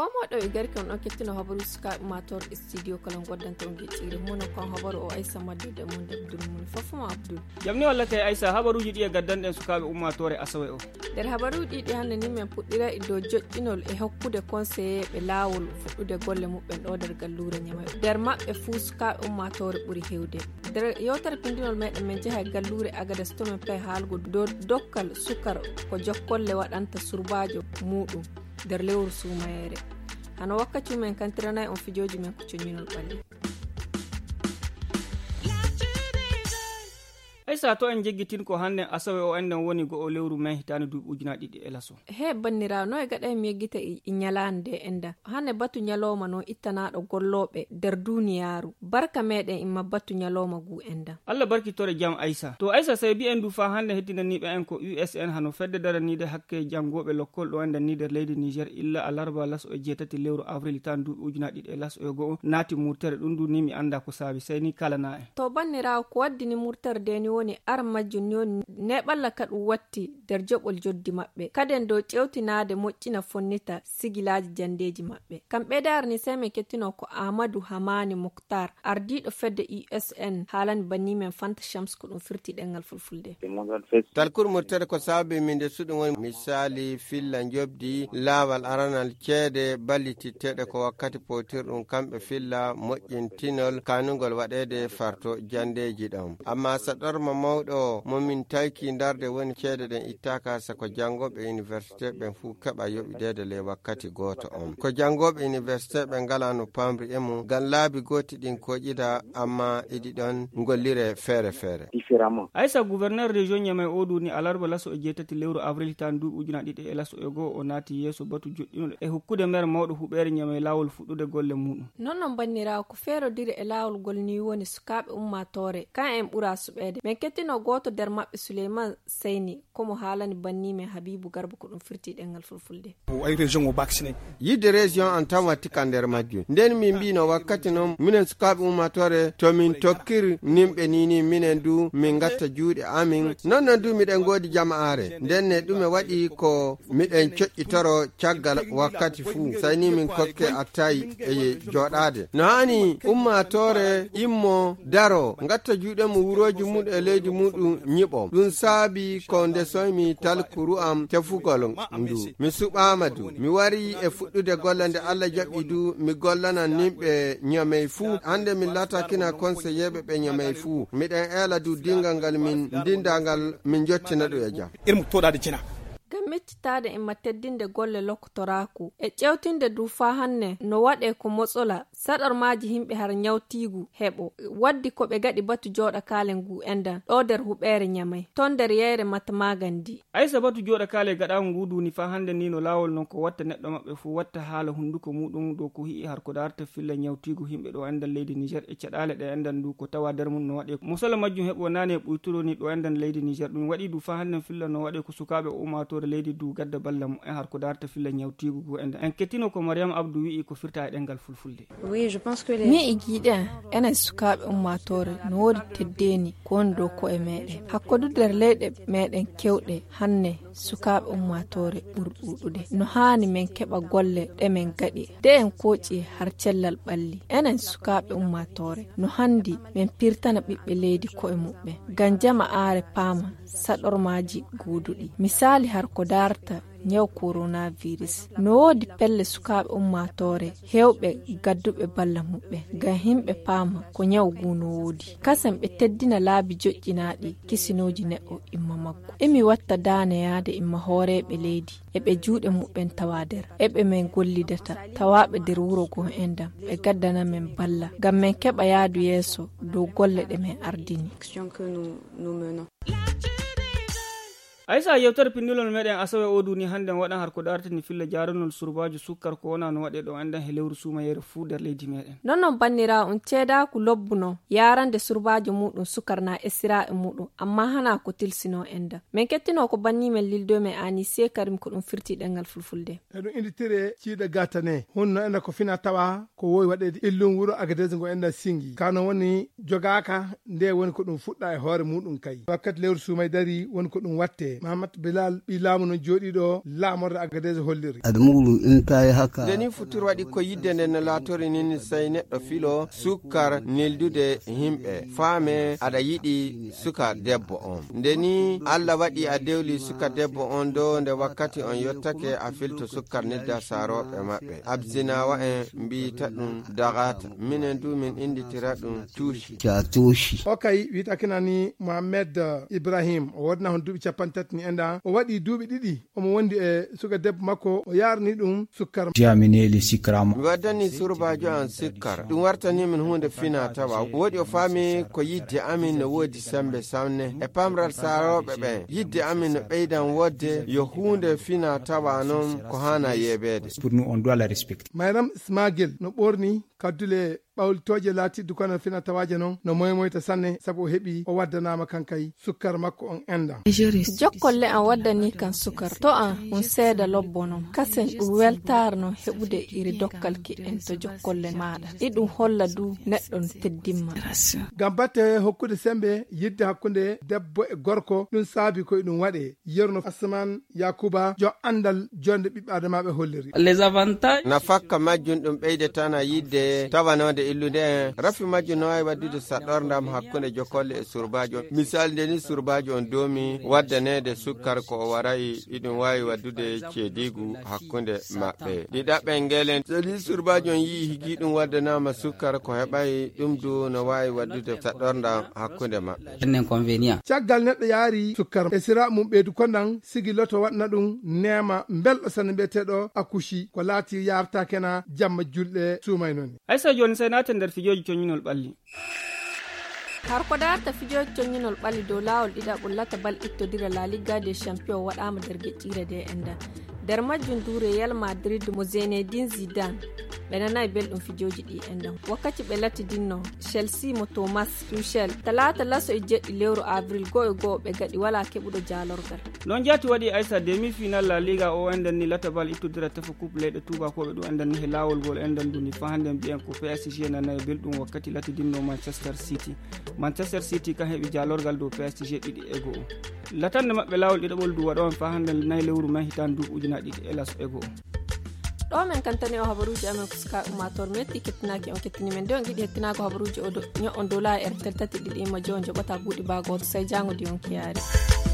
komo do garke on kettino habaru suka mator studio kalan goddan to ngicire mono kon habaru o Aisha madde de mon Abdul mun fafuma Abdul jamni walla kay Aisha habaruji di gaddan den suka ummatore asawe o der habaruji di hande ni men puddira do joddinol e hokkude conseiller be lawol fuddude golle mubben do der gallure nyama der mabbe fu suka ummatore buri hewde der yotar pindinol meden men jeha gallure agada stomen pay halgo do dokkal sukar ko jokkolle wadanta surbaajo mudum der lewru sumayere hano wakkati men kantirana on fijoji men ko conyinol balli Aisha to en jeggitin ko hande asawe o enden woni go o lewru men hitane duubujina didi elaso he bannira no e gada mi yeggita nyalande enda hande batu nyaloma no ittana do gollobe der duniyaru barka meden imma batu nyaloma gu enda Allah barki tore jam Aisha to Aisha sai bi en du fa hande hedinani be en ko USN hano fedde darani de hakke jangobe lokkol do enda ni der leydi Niger illa alarba las o jetati lewru avril tan duubujina didi elaso e go nati murtere dum du ni mi anda ko sabi sai ni kala na en to bannira ko waddini murtere de ni woni armajjun ne balla kadu watti der jobol joddi mabbe kaden do cewtinade moccina fonnita sigilaji jandeji mabbe kambe darni seme kettino ko Amadou Hamani Mukhtar ardido fedde USN halan banimen Fanta Shams ko dum firti dengal fulfulde talkur murtere ko sabe min de sudum woni misali filla jobdi lawal aranal cede balliti tede ko wakkati potir dum kambe filla moƴƴintinol kanungol wadede farto jandeji dam amma sadar mawɗo momin taki darde woni ceede den ittaka sako jangobe université ben fu keba yobidede le wakkati goto on ko jangobe université ben galano pamri emu gallabi goti din ko jida amma idi don ngollire fere Aisha gouverneur région Niamey odu ni alarba laso e jetati lewru avril tan du ujuna didi e laso e go o nati yeso batu joddinol e hukkude mer mawdo hubere Niamey lawol fuddude golle mudum non bannira ko fero dire e lawol golni woni sukabe ummatore kan en bura subede men kettino goto der mabbe Suleiman Seyni komo halani bannime Habibu Garba ko dum firti dengal fulfulde ay region o vaccine yide region antamati kander majju nden min bino wakkati non minen sukabe ummatore to min tokkir nimbe nini minen du min gatta juude amin non du miden godi jamaare nden ne dume wadi ko miden coccitoro caggal wakkati fu sayni min kokke attayi e jodade no hani ummatore immo daro gatta juude mu wuroji mud e leydi mudum nyibo dun sabi ko nde somi talkuru am tefugol ndu mi subamadu mi wari e fuddude gollande Allah jabi du mi gollana nimbe Niamey fu hande min lata kina conseiller be Niamey fu miden ela du dingal min dindangal min jottina do e jam irmu todade cina gammettitade e matteddinde golle loktoraku e cewtinde du fa hanne no wade ko motsola sadar maaji himbe har nyawtigu hebo waddi ko be gadi batu joda kalen gu enda do der hubere Niamey ton der yere matmagandi Aisha batu joda kale gada ngudu ni fa hande ni no lawol non ko watta neddo mabbe fu watta hala hunduko mudum do ko hi har ko darta filla nyawtigu himbe do enda leydi Niger e cadale de endan du ko tawa der mun no wade musala majjum hebo nane buyturo ni do endan leydi Niger dum wadi du fa hande filla no wade ko sukabe ummato leydi du gadda ballam e har ko darta filla nyawtigu go enda en kettino ko Mariam Abdou wi ko firta e dengal fulfulde oui je pense que mi igida ena sukabe ummatore no wodi teddeni ko ndo ko e meden hakkodu der leyde meden kewde hanne sukabe ummatore burdudude no hani men keba golle de men gadi de en koci har cellal balli enen sukabe ummatore no handi men pirtana bibbe leydi ko e mubbe ganjama are pama sadormaji gududi misali har ko darta nyaw coronavirus no wodi pelle sukabe ummatore hewbe gaddube balla mubbe ga himbe pama ko nyaw guno wodi kasambe teddina laabi jojjinaadi kisinoji neddo imma maggo emi watta daane yaade imma horebe leydi ebe juude mubben tawader ebe men gollidata tawabe der wuro go endam be gaddana men balla gam men keba yaadu yeso do golle de men ardini Aisha yewtere pindulol meden asawe odu ni hande wadan har ko dartani filla jaranol surbaaju sukkar ko wona no wade do anda he lewru suma yere fu der leydi meden non bannira on ceda ku lobbuno yarande surbaaju mudum sukarna esira e mudum amma hana ko tilsino enda men kettino ko banni men lildo me ani se karim ko dum firti dengal fulfulde e dum inditire ciida gatane honno enda ko fina tawa ko woy wadede illum wuro agadez go enda singi kano woni jogaka nde woni ko dum fudda e hoore mudum kay wakkati lewru suma dari woni ko dum watte wonde Mahamad Bilal bilamu no jodido lamorde Agadez holliri admulu inta haka deni futur wadi ko yidde nden latori nin say neddo filo sukkar nildude himbe faame ada yidi suka debbo on ndeni alla wadi a dewli suka debbo on do nde wakkati on yottake a filto sukkar nidda sarobe mabbe abzina wa en mbi tadum dagata minen du min inditira dum tushi okay wita kinani Mohammed Ibrahim o wadna hon dubi capantat ni enda o wadi dubi didi o mo wondi e suka debbo makko o yarni dum sukkar jamineli sikrama wadani surbajo an sukkar dum wartani min hunde fina tawa wodi o fami ko yidde amin no wodi sambe samne e pamral sarobe be yidde amin no beydan wodde yo hunde fina tawa non ko hana yebede pour nous on doit la respecter Mayram Ismail no borni kadule bawul toje lati dukana fina tawaje non no moyta sanne sabu hebi o waddanama kankay sukkar makko on enda jokkolle an waddani kan sukar to an on seeda lobbono kasen dum weltarno hebude iri dokkalki en to jokkolle maada idum holla du neddon teddimma gambate hokkude sembe yidde hakkunde debbo e gorko dum saabi ko dum wade yerno Asman Yakuba jo andal jonde bibbe adamabe holliri les avantages na fakka majjun dum beyde tana yidde tawanode illude rafi majjun no ay waddude sadordam hakkunde jokolle e surbajo misal deni surbajo on domi waddanede sukkar ko warai idum wawi waddude cedigu hakkunde mabbe didabbe ngelen sedi surbajo yi higi dum waddanama sukkar ko hebay dum du no wawi waddude sadordam hakkunde mabbe inconvénient caggal neddo yaari sukkar e sira mum beedu kondan sigi loto wadna dum nema beldo san betedo akushi ko lati yarta kena jamma julde sumay non aysa joni sai naten der fijoji conyinol balli har ko darta fijoji conyinol balli do lawol dida bullata bal ittodira La Liga des Champions wadama der gecciire de enda der majjun du Real Madrid mo Zinedine Zidane benana beldum fijoji di endam wakkati be lati dinno Chelsea mo Thomas Tuchel talata laso e jeddi lewru avril go be gadi wala kebudo jalorgal non jati wadi aysa demi final La Liga o endan ni latabal ittudira tafa coupe leyde tuba ko be do endan ni lawol gol endan duni fa hande bien ko PSG nana beldum wakkati lati dinno Manchester City ka hebi jalorgal do PSG didi ego latande mabbe lawol didabol du wado fa hande nay lewru ma hitan du ujuna didi elas ego do men kantane o habaruji amen kuska umator metti ketnaki on kettini men don gidi hettina ko habaruji o do nyo on dola RTL tati didi ma jonjo bata budi bago sai jango di on kiyaari